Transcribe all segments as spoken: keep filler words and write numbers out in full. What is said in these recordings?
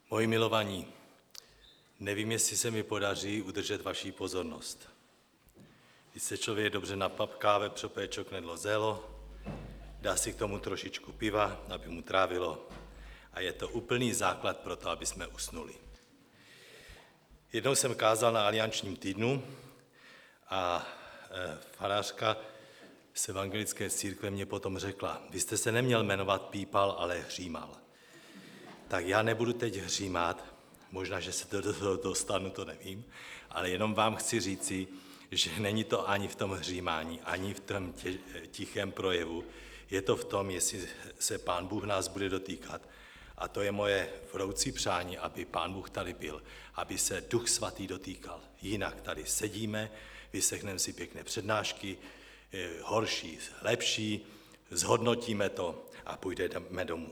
Moji milovaní, nevím, jestli se mi podaří udržet vaši pozornost. Když se člověk dobře napapká, vepřové čoknedlo zélo, dá si k tomu trošičku piva, aby mu trávilo, a je to úplný základ pro to, aby jsme usnuli. Jednou jsem kázal na aliančním týdnu a farářka z evangelické církve mě potom řekla: vy jste se neměl jmenovat Pípal, ale Hřímal. Tak já nebudu teď hřímat, možná, že se do toho dostanu, to nevím, ale jenom vám chci říci, že není to ani v tom hřímání, ani v tom tě, tichém projevu, je to v tom, jestli se Pán Bůh nás bude dotýkat. A to je moje vroucí přání, aby Pán Bůh tady byl, aby se Duch Svatý dotýkal. Jinak tady sedíme, vyslechneme si pěkné přednášky, horší, lepší, zhodnotíme to a půjdeme domů.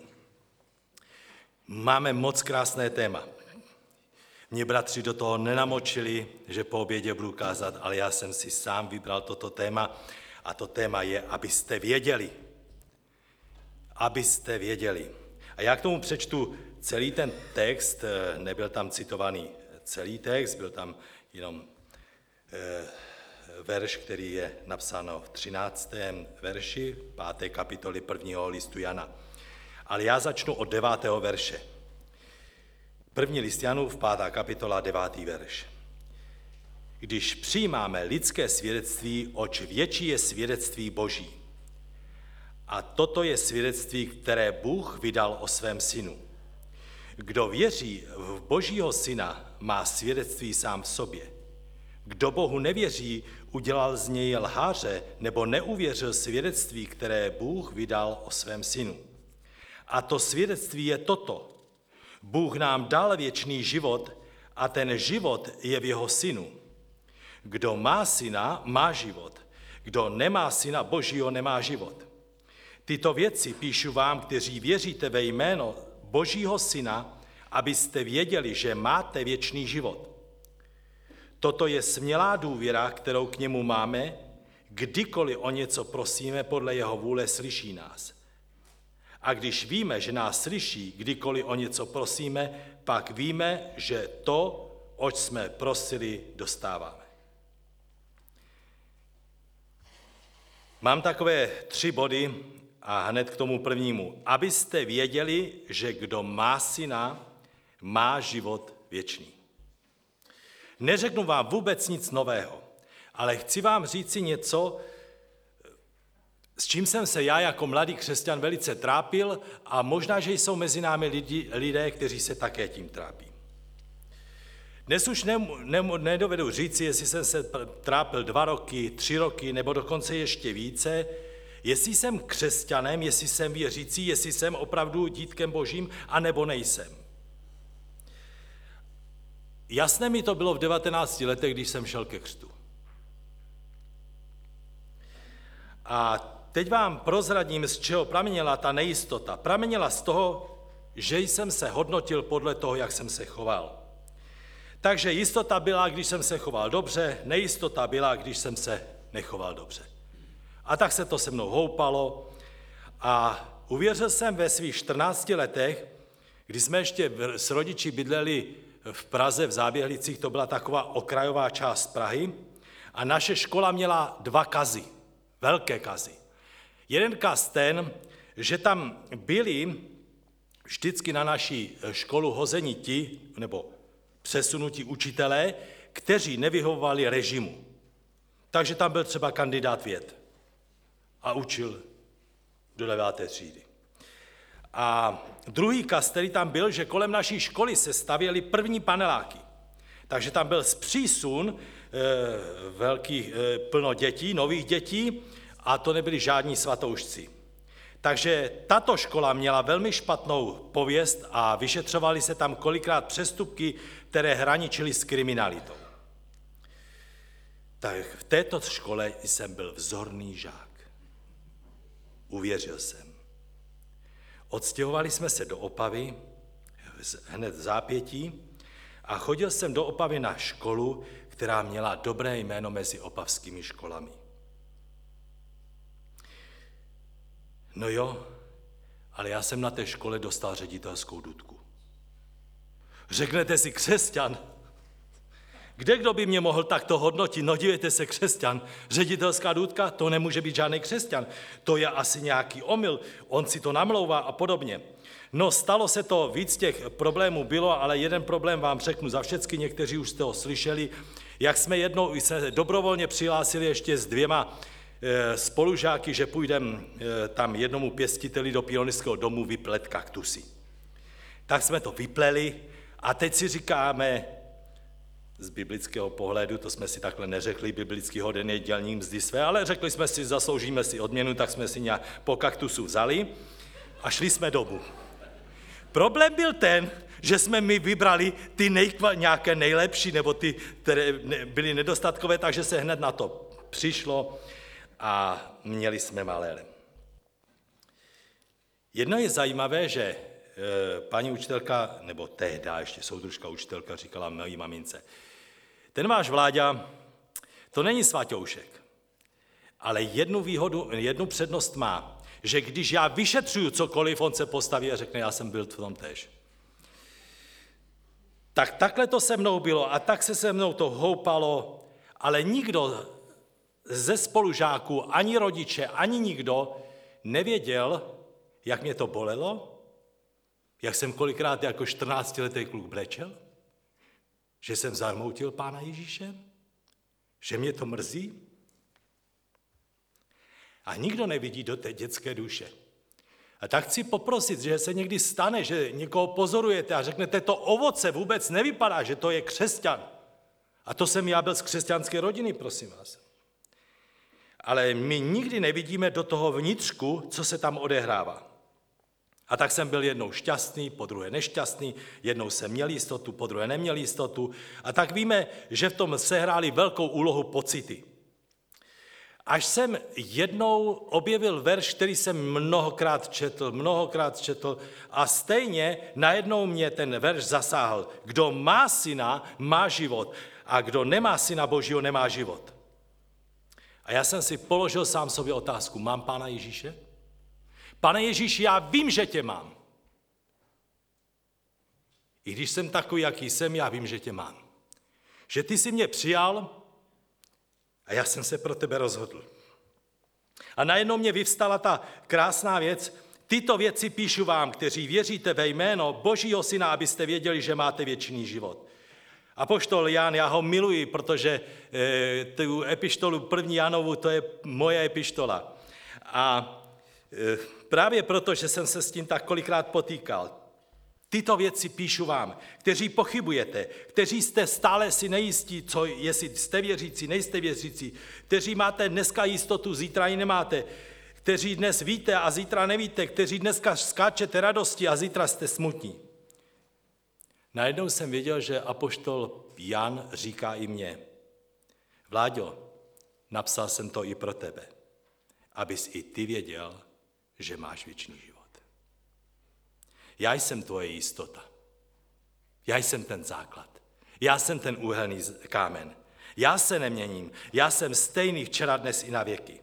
Máme moc krásné téma. Mě bratři do toho nenamočili, že po obědě budu kázat, ale já jsem si sám vybral toto téma a to téma je, abyste věděli. Abyste věděli. A já k tomu přečtu celý ten text, nebyl tam citovaný celý text, byl tam jenom eh, verš, který je napsáno v třináctém verši páté kapitoly prvního listu Jana. Ale já začnu od devátého verše. První list Janův, pátá kapitola, devátý verš. Když přijímáme lidské svědectví, oč větší je svědectví Boží. A toto je svědectví, které Bůh vydal o svém synu. Kdo věří v Božího syna, má svědectví sám v sobě. Kdo Bohu nevěří, udělal z něj lháře nebo neuvěřil svědectví, které Bůh vydal o svém synu. A to svědectví je toto. Bůh nám dal věčný život a ten život je v jeho synu. Kdo má syna, má život. Kdo nemá syna Božího, nemá život. Tyto věci píšu vám, kteří věříte ve jméno Božího syna, abyste věděli, že máte věčný život. Toto je smělá důvěra, kterou k němu máme, kdykoliv o něco prosíme, podle jeho vůle slyší nás. A když víme, že nás slyší, kdykoliv o něco prosíme, pak víme, že to, oč jsme prosili, dostáváme. Mám takové tři body a hned k tomu prvnímu. Abyste věděli, že kdo má syna, má život věčný. Neřeknu vám vůbec nic nového, ale chci vám říci něco, s čím jsem se já jako mladý křesťan velice trápil a možná, že jsou mezi námi lidi, lidé, kteří se také tím trápí. Dnes už ne, ne, nedovedu říci, jestli jsem se trápil dva roky, tři roky nebo dokonce ještě více, jestli jsem křesťanem, jestli jsem věřící, jestli jsem opravdu dítkem Božím, anebo nejsem. Jasné mi to bylo v devatenácti letech, když jsem šel ke křtu. A teď vám prozradím, z čeho pramenila ta nejistota. Pramenila z toho, že jsem se hodnotil podle toho, jak jsem se choval. Takže jistota byla, když jsem se choval dobře, nejistota byla, když jsem se nechoval dobře. A tak se to se mnou houpalo a uvěřil jsem ve svých čtrnácti letech, kdy jsme ještě s rodiči bydleli v Praze v Záběhlicích, to byla taková okrajová část Prahy, a naše škola měla dva kazy, velké kazy. Jeden kaz ten, že tam byli vždycky na naší školu hozeni ti, nebo přesunutí učitelé, kteří nevyhovovali režimu. Takže tam byl třeba kandidát věd a učil do deváté třídy. A druhý kaz, který tam byl, že kolem naší školy se stavěly první paneláky. Takže tam byl zpřísun e, velký, e, plno dětí, nových dětí, a to nebyli žádní svatoušci. Takže tato škola měla velmi špatnou pověst a vyšetřovaly se tam kolikrát přestupky, které hraničily s kriminalitou. Tak v této škole jsem byl vzorný žák. Uvěřil jsem. Odstěhovali jsme se do Opavy, hned v zápětí, a chodil jsem do Opavy na školu, která měla dobré jméno mezi opavskými školami. No jo, ale já jsem na té škole dostal ředitelskou dudku. Řeknete si křesťan. Kde kdo by mě mohl takto hodnotit? No dívejte se, křesťan. Ředitelská důtka, to nemůže být žádný křesťan. To je asi nějaký omyl, on si to namlouvá a podobně. No stalo se to, víc těch problémů bylo, ale jeden problém vám řeknu za všecky, někteří už jste ho slyšeli, jak jsme jednou se dobrovolně přihlásili ještě s dvěma e, spolužáky, že půjdeme e, tam jednomu pěstiteli do pionýrského domu vyplet kaktusy. Tak jsme to vypleli a teď si říkáme, z biblického pohledu, to jsme si takhle neřekli, biblický hoden je dělník mzdy své, ale řekli jsme si, zasloužíme si odměnu, tak jsme si nějak po kaktusu vzali a šli jsme domů. Problém byl ten, že jsme my vybrali ty nejkva, nějaké nejlepší, nebo ty, které byly nedostatkové, takže se hned na to přišlo a měli jsme malé. Jedno je zajímavé, že e, paní učitelka, nebo tehda ještě soudružka učitelka říkala mojí mamince, ten váš Vláďa, to není svaťoušek, ale jednu výhodu, jednu přednost má, že když já vyšetřuju cokoliv, on se postaví a řekne, já jsem byl v tom též. Tak takhle to se mnou bylo a tak se se mnou to houpalo, ale nikdo ze spolužáků, ani rodiče, ani nikdo nevěděl, jak mě to bolelo, jak jsem kolikrát jako čtrnáctiletý kluk brečel, že jsem zarmoutil Pána Ježíše, že mě to mrzí. A nikdo nevidí do té dětské duše. A tak chci poprosit, že se někdy stane, že někoho pozorujete a řeknete, to ovoce vůbec nevypadá, že to je křesťan. A to jsem já byl z křesťanské rodiny, prosím vás. Ale my nikdy nevidíme do toho vnitřku, co se tam odehrává. A tak jsem byl jednou šťastný, po druhé nešťastný, jednou jsem měl jistotu, po druhé neměl jistotu. A tak víme, že v tom sehráli velkou úlohu pocity. Až jsem jednou objevil verš, který jsem mnohokrát četl, mnohokrát četl a stejně najednou mě ten verš zasáhl. Kdo má syna, má život a kdo nemá syna Božího, nemá život. A já jsem si položil sám sobě otázku, mám Pána Ježíše? Pane Ježíši, já vím, že tě mám. I když jsem takový, jaký jsem, já vím, že tě mám. Že ty jsi mě přijal a já jsem se pro tebe rozhodl. A najednou mě vyvstala ta krásná věc. Tyto věci píšu vám, kteří věříte ve jméno Božího Syna, abyste věděli, že máte věčný život. Apoštol Jan, já ho miluji, protože e, tu epištolu první Janovu, to je moje epištola. A e, právě proto, že jsem se s tím tak kolikrát potýkal, tyto věci píšu vám, kteří pochybujete, kteří jste stále si nejistí, co, jestli jste věřící, nejste věřící, kteří máte dneska jistotu, zítra ji nemáte, kteří dnes víte a zítra nevíte, kteří dneska skáčete radosti a zítra jste smutní. Najednou jsem věděl, že apoštol Jan říká i mně, Vláďo, napsal jsem to i pro tebe, abys i ty věděl, že máš věčný život. Já jsem tvoje jistota. Já jsem ten základ. Já jsem ten úhelný kámen. Já se neměním. Já jsem stejný včera, dnes i na věky.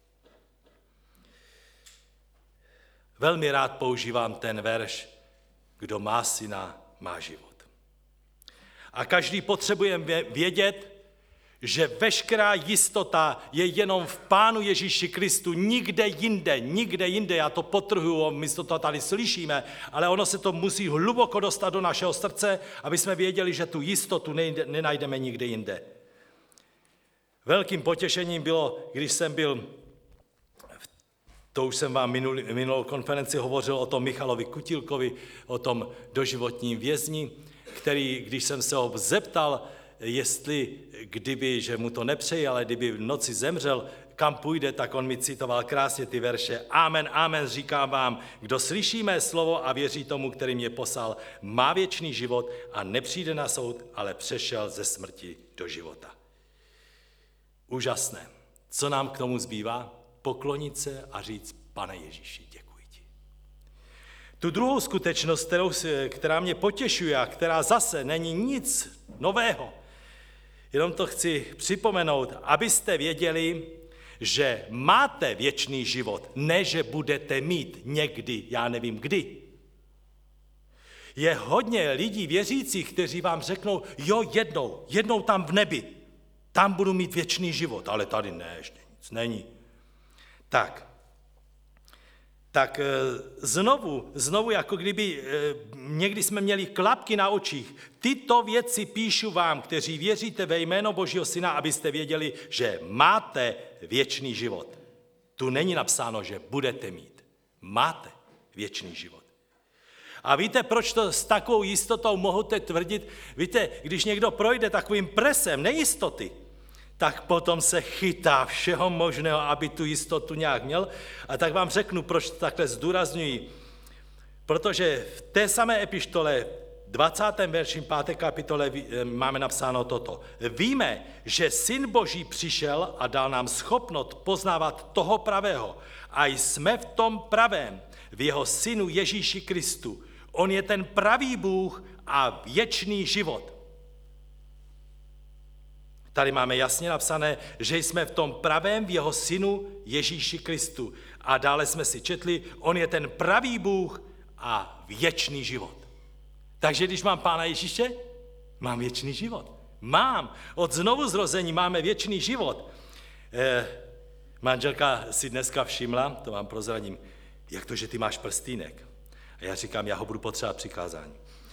Velmi rád používám ten verš, kdo má syna, má život. A každý potřebuje vědět, že veškerá jistota je jenom v Pánu Ježíši Kristu, nikde jinde, nikde jinde, já to podtrhuji, my to tady slyšíme, ale ono se to musí hluboko dostat do našeho srdce, aby jsme věděli, že tu jistotu nenajdeme nikde jinde. Velkým potěšením bylo, když jsem byl, to už jsem vám minulý, minulou konferenci hovořil o tom Michalovi Kutilkovi, o tom doživotním vězni, který, když jsem se ho zeptal, jestli kdyby, že mu to nepřeji, ale kdyby v noci zemřel, kam půjde, tak on mi citoval krásně ty verše. Amen, amen, říkám vám, kdo slyší mé slovo a věří tomu, který mě poslal, má věčný život a nepřijde na soud, ale přešel ze smrti do života. Úžasné. Co nám k tomu zbývá? Poklonit se a říct, Pane Ježíši, děkuji ti. Tu druhou skutečnost, kterou, která mě potěšuje a která zase není nic nového, jenom to chci připomenout, abyste věděli, že máte věčný život, ne, že budete mít někdy, já nevím kdy. Je hodně lidí věřících, kteří vám řeknou, jo, jednou, jednou tam v nebi, tam budu mít věčný život, ale tady ne, ještě nic není. Tak, tak znovu, znovu, jako kdyby někdy jsme měli klapky na očích. Tyto věci píšu vám, kteří věříte ve jméno Božího Syna, abyste věděli, že máte věčný život. Tu není napsáno, že budete mít. Máte věčný život. A víte, proč to s takovou jistotou mohete tvrdit? Víte, když někdo projde takovým presem nejistoty, tak potom se chytá všeho možného, aby tu jistotu nějak měl. A tak vám řeknu, proč to takhle zdůrazňuji. Protože v té samé epištole, dvacátém verši páté kapitole, máme napsáno toto. Víme, že Syn Boží přišel a dal nám schopnost poznávat toho pravého. A jsme v tom pravém, v jeho Synu Ježíši Kristu. On je ten pravý Bůh a věčný život. Tady máme jasně napsané, že jsme v tom pravém v jeho Synu Ježíši Kristu. A dále jsme si četli, on je ten pravý Bůh a věčný život. Takže když mám Pána Ježíše, mám věčný život. Mám. Od znovuzrození máme věčný život. Eh, manželka si dneska všimla, to vám prozradím, jak to, že ty máš prstýnek. A já říkám, já ho budu potřebovat přikázání.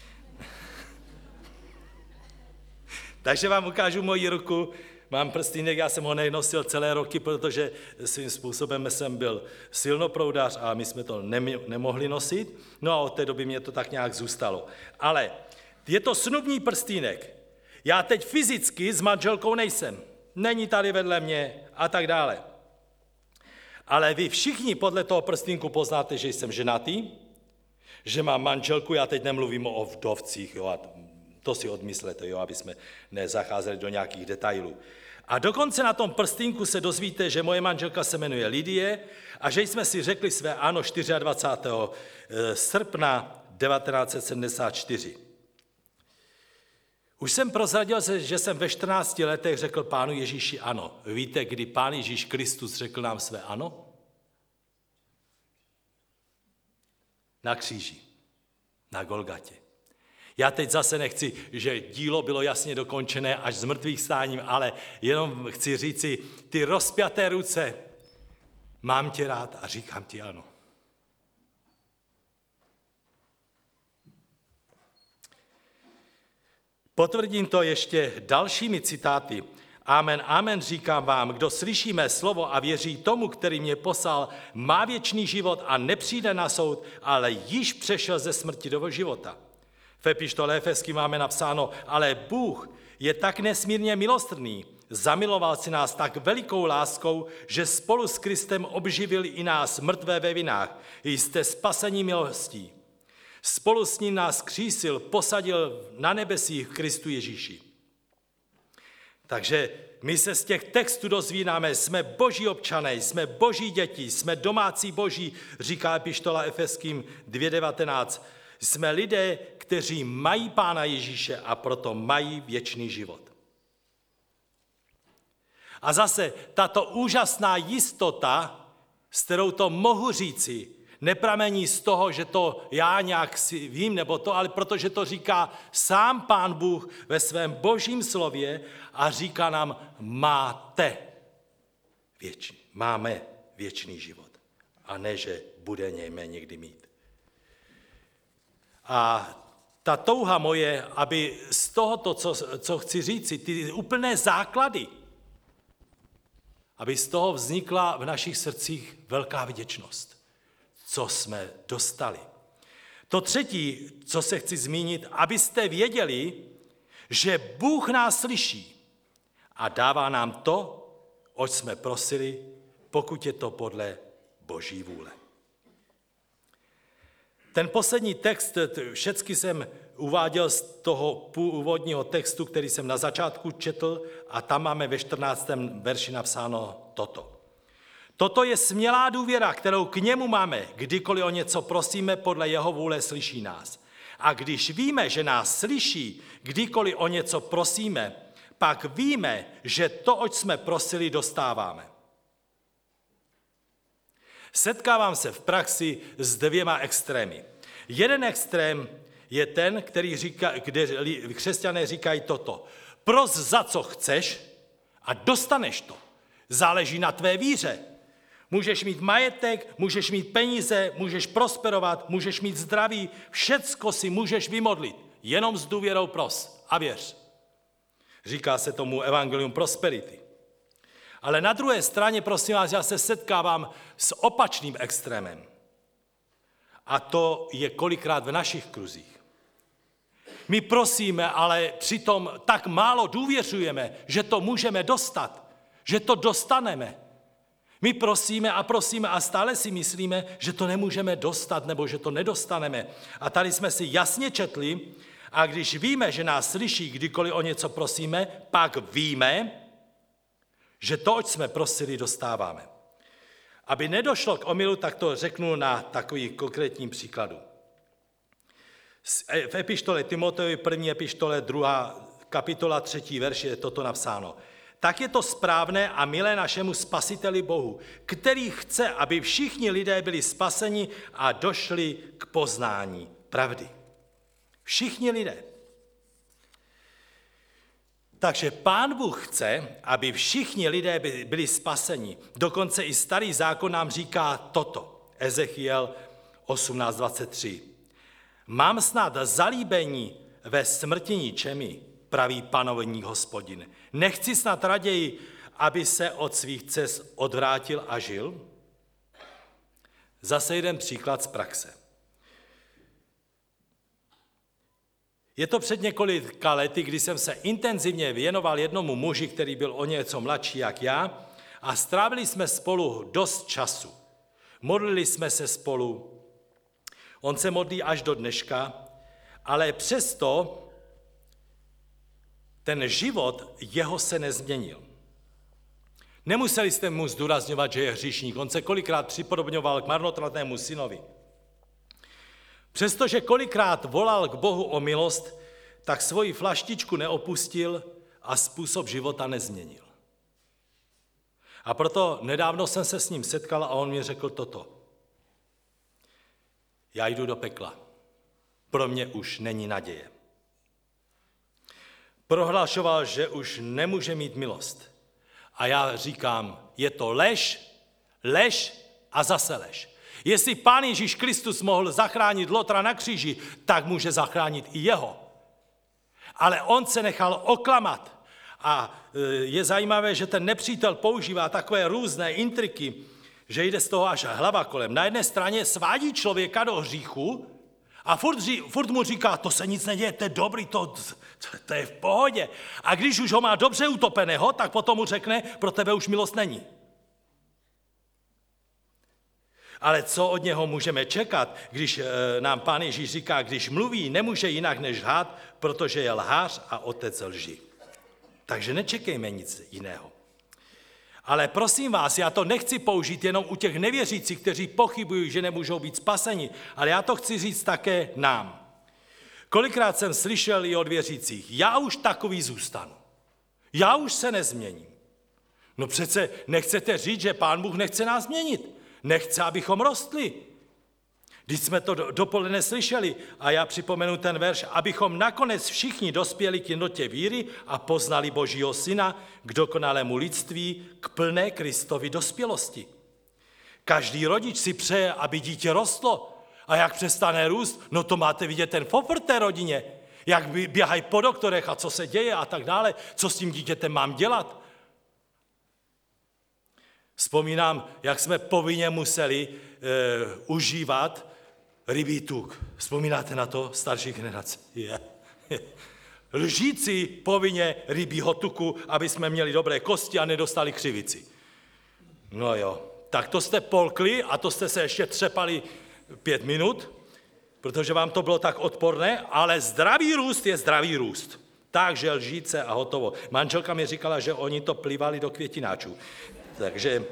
Takže vám ukážu moji ruku, mám prstýnek, já jsem ho nenosil celé roky, protože svým způsobem jsem byl silnoproudař a my jsme to nemohli nosit, no a od té doby mě to tak nějak zůstalo. Ale je to snubní prstýnek, já teď fyzicky s manželkou nejsem, není tady vedle mě a tak dále. Ale vy všichni podle toho prstýnku poznáte, že jsem ženatý, že mám manželku, já teď nemluvím o vdovcích, jo, a to si odmyslete, jo, aby jsme nezacházeli do nějakých detailů. A dokonce na tom prstýnku se dozvíte, že moje manželka se jmenuje Lidie a že jsme si řekli své ano dvacátého čtvrtého srpna devatenáct set sedmdesát čtyři. Už jsem prozradil, že jsem ve čtrnácti letech řekl Pánu Ježíši ano. Víte, kdy Pán Ježíš Kristus řekl nám své ano? Na kříži, na Golgatě. Já teď zase nechci, že dílo bylo jasně dokončené až s mrtvých stáním, ale jenom chci říci, ty rozpjaté ruce, mám tě rád a říkám ti ano. Potvrdím to ještě dalšími citáty. Amen, amen, říkám vám, kdo slyší mé slovo a věří tomu, který mě poslal, má věčný život a nepřijde na soud, ale již přešel ze smrti do života. V epištole Efeským máme napsáno, ale Bůh je tak nesmírně milostrný, zamiloval si nás tak velikou láskou, že spolu s Kristem obživil i nás mrtvé ve vinách. Jste spasení milostí. Spolu s ním nás křísil, posadil na nebesích v Kristu Ježíši. Takže my se z těch textů dozvídáme, jsme boží občané, jsme boží děti, jsme domácí boží, říká epištola Efeským dvě devatenáct. Jsme lidé, kteří mají Pána Ježíše a proto mají věčný život. A zase tato úžasná jistota, s kterou to mohu říci, nepramení z toho, že to já nějak si vím, nebo to, ale protože to říká sám Pán Bůh ve svém božím slově a říká nám, máte věčný, máme věčný život. A ne, že budeme někdy mít. A ta touha moje, aby z tohoto, co, co chci říci, ty úplné základy, aby z toho vznikla v našich srdcích velká vděčnost, co jsme dostali. To třetí, co se chci zmínit, abyste věděli, že Bůh nás slyší a dává nám to, oč jsme prosili, pokud je to podle Boží vůle. Ten poslední text, všecky jsem uváděl z toho původního textu, který jsem na začátku četl, a tam máme ve čtrnáctém verši napsáno toto. Toto je smělá důvěra, kterou k němu máme, kdykoliv o něco prosíme, podle jeho vůle slyší nás. A když víme, že nás slyší, kdykoliv o něco prosíme, pak víme, že to, oč jsme prosili, dostáváme. Setkávám se v praxi s dvěma extrémy. Jeden extrém je ten, který říká, kde křesťané říkají toto. Pros za co chceš a dostaneš to. Záleží na tvé víře. Můžeš mít majetek, můžeš mít peníze, můžeš prosperovat, můžeš mít zdraví, všecko si můžeš vymodlit. Jenom s důvěrou pros a věř. Říká se tomu evangelium prosperity. Ale na druhé straně, prosím vás, já se setkávám s opačným extrémem. A to je kolikrát v našich kruzích. My prosíme, ale přitom tak málo důvěřujeme, že to můžeme dostat, že to dostaneme. My prosíme a prosíme a stále si myslíme, že to nemůžeme dostat nebo že to nedostaneme. A tady jsme si jasně četli, a když víme, že nás slyší, kdykoliv o něco prosíme, pak víme, že to, oč jsme prosili, dostáváme. Aby nedošlo k omylu, tak to řeknu na takový konkrétním příkladu. V epištole Timotejovi, první epištole, druhá kapitola, třetí verš je toto napsáno. Tak je to správné a milé našemu Spasiteli Bohu, který chce, aby všichni lidé byli spaseni a došli k poznání pravdy. Všichni lidé. Takže Pán Bůh chce, aby všichni lidé byli spaseni. Dokonce i starý zákon nám říká toto. Ezechiel osmnáct dvacet tři. Mám snad zalíbení ve smrti ničemi, praví Panovník Hospodin. Nechci snad raději, aby se od svých cest odvrátil a žil? Zase jeden příklad z praxe. Je to před několika lety, kdy jsem se intenzivně věnoval jednomu muži, který byl o něco mladší jak já, a strávili jsme spolu dost času. Modlili jsme se spolu. On se modlí až do dneška, ale přesto ten život jeho se nezměnil. Nemuseli jste mu zdůrazňovat, že je hříšník. On se kolikrát připodobňoval k marnotratnému synovi. Přestože kolikrát volal k Bohu o milost, tak svoji flaštičku neopustil a způsob života nezměnil. A proto nedávno jsem se s ním setkal a on mi řekl toto. Já jdu do pekla. Pro mě už není naděje. Prohlašoval, že už nemůže mít milost. A já říkám, je to lež, lež a zase lež. Jestli Pán Ježíš Kristus mohl zachránit Lotra na kříži, tak může zachránit i jeho. Ale on se nechal oklamat. A je zajímavé, že ten nepřítel používá takové různé intriky, že jde z toho až hlava kolem. Na jedné straně svádí člověka do hříchu a furt, furt mu říká, to se nic neděje, to je dobrý, to, to, to je v pohodě. A když už ho má dobře utopeného, tak potom mu řekne, pro tebe už milost není. Ale co od něho můžeme čekat, když nám Pán Ježíš říká, když mluví, nemůže jinak než lhát, protože je lhář a otec lži. Takže nečekejme nic jiného. Ale prosím vás, já to nechci použít jenom u těch nevěřících, kteří pochybují, že nemůžou být spaseni, ale já to chci říct také nám. Kolikrát jsem slyšel i od věřících, já už takový zůstanu. Já už se nezměním. No přece nechcete říct, že Pán Bůh nechce nás změnit. Nechce, abychom rostli. Když jsme to dopoledne slyšeli, a já připomenu ten verš, abychom nakonec všichni dospěli k jednotě víry a poznali Božího Syna k dokonalému lidství, k plné Kristovy dospělosti. Každý rodič si přeje, aby dítě rostlo. A jak přestane růst, no to máte vidět ten fofr té rodině. Jak běhají po doktorech a co se děje a tak dále. Co s tím dítětem mám dělat? Vzpomínám, jak jsme povinně museli e, užívat rybí tuk. Vzpomínáte na to, starší generace? Je. Lžíci povinně rybího tuku, aby jsme měli dobré kosti a nedostali křivici. No jo, tak to jste polkli a to jste se ještě třepali pět minut, protože vám to bylo tak odporné, ale zdravý růst je zdravý růst. Takže lžíce a hotovo. Manželka mi říkala, že oni to plivali do květináčů. Takže,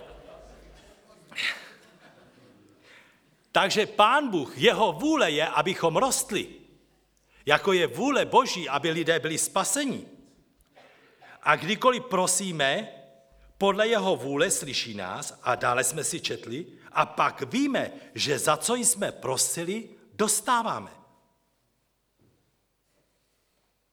takže Pán Bůh, jeho vůle je, abychom rostli. Jako je vůle Boží, aby lidé byli spaseni. A kdykoliv prosíme, podle jeho vůle slyší nás, a dále jsme si četli, a pak víme, že za co jsme prosili, dostáváme.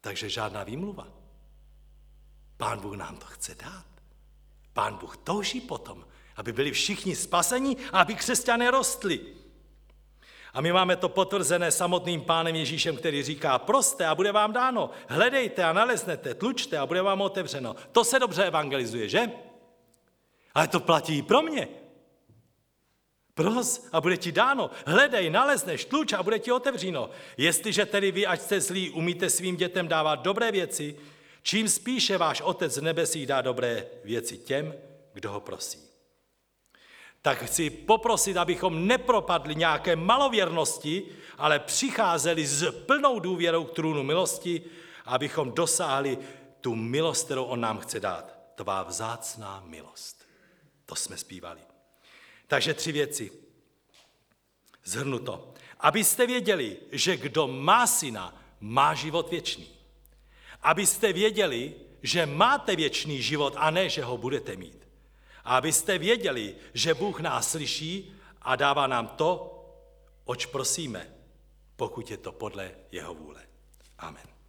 Takže žádná výmluva. Pán Bůh nám to chce dát. Pán Bůh touží potom, aby byli všichni spaseni a aby křesťané rostli. A my máme to potvrzené samotným Pánem Ježíšem, který říká, proste a bude vám dáno, hledejte a naleznete, tlučte a bude vám otevřeno. To se dobře evangelizuje, že? Ale to platí i pro mě. Pros a bude ti dáno, hledej, nalezneš, tluč a bude ti otevřeno. Jestliže tedy vy, ať jste zlí, umíte svým dětem dávat dobré věci, čím spíše váš Otec v nebesích dá dobré věci těm, kdo ho prosí. Tak chci poprosit, abychom nepropadli nějaké malověrnosti, ale přicházeli s plnou důvěrou k trůnu milosti, abychom dosáhli tu milost, kterou on nám chce dát. Tvá vzácná milost. To jsme zpívali. Takže tři věci. Shrnu to. Abyste věděli, že kdo má syna, má život věčný. Abyste věděli, že máte věčný život a ne, že ho budete mít. A abyste věděli, že Bůh nás slyší a dává nám to, oč prosíme, pokud je to podle jeho vůle. Amen.